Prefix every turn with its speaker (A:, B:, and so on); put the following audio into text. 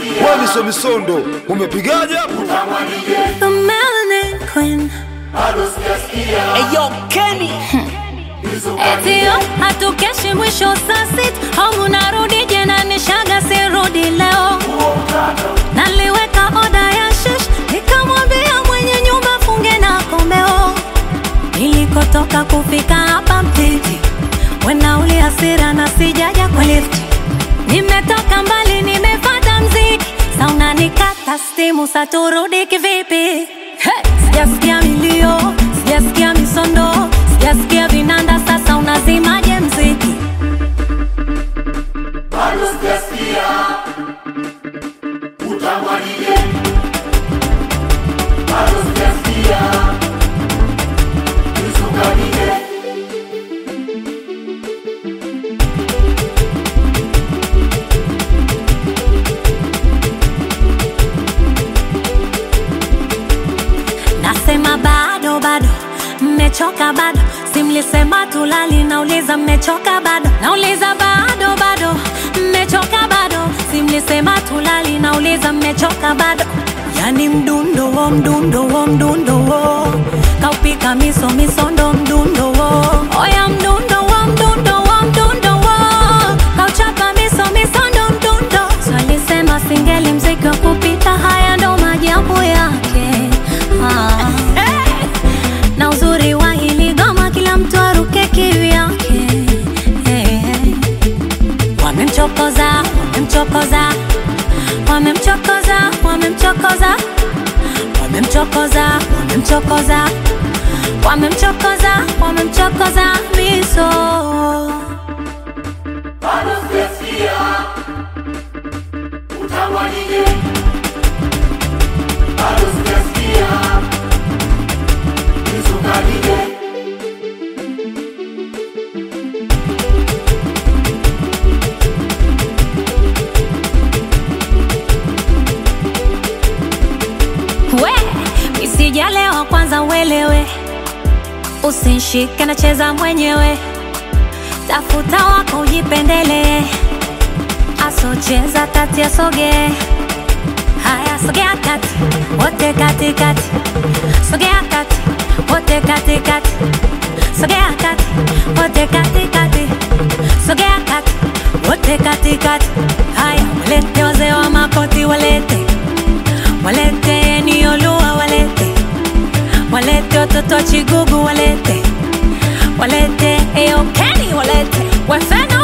A: Wewe miso misondo, umepigaje hapo?
B: The Melanin Queen.
C: Eyo Kenny
B: Etio, hatukeshi mwisho saa sita. Hongu narudi jena nishaga sirudi leo. Naliweka oda ya shish, nikamwambia mwenye nyumba funge na komeo. Nilikotoka kufika hapa Mtiti, wenauli hasira na sijaja kwa lifti. Nimetoka mbali nimefuata mziki, sauna nikata stimu saturudi kivipi? Hey! Sijasikia milio, sijasikia misondo, sijasikia vinanda, sasa unazimaje mziki?
D: Bado sijasikia utamwanije. Bado sijasikia usukanije.
B: Nasema bado bado, mmechoka bado. Simlisema tulali, nauliza mmechoka bado. Nauliza bado bado, mmechoka bado. Simlisema tulali, nauliza mmechoka bado. Yani mdundo wo, mdundo wo, mdundo wo. Kaupika miso misondo mdundo wo. Oya mdundo wo, mdundo wo, mdundo wo. Kauchapa miso misondo mdundo. Swalisema singeli mziki wa kupita, haya ndo majabu yake. Na uzuri wa hili goma kila mtu aruke kivyake. Wamemchokoza, wamemchokoza, wamemchokoza, wamemchokoza, wamemchokoza, wamemchokoza, wamemchokoza, wamemchokoza miso.
D: Bado sijasikia utamwanije. Bado sijasikia usukanije.
B: We, isijalewa kwanza uelewe. Usinishike nacheza mwenyewe. Tafuta wako ujipendele. Asocheza kati asoge. Haya sogea kati, wote kati kati. Sogea kati, wote kati kati. Sogea kati, wote kati kati. Sogea kati, wote kati kati. Haya walete wazee wa makoti walete. Walete ni Olua walete. Walete watoto wa Chigugu walete. Walete Eyo Kenny walete. Wefeno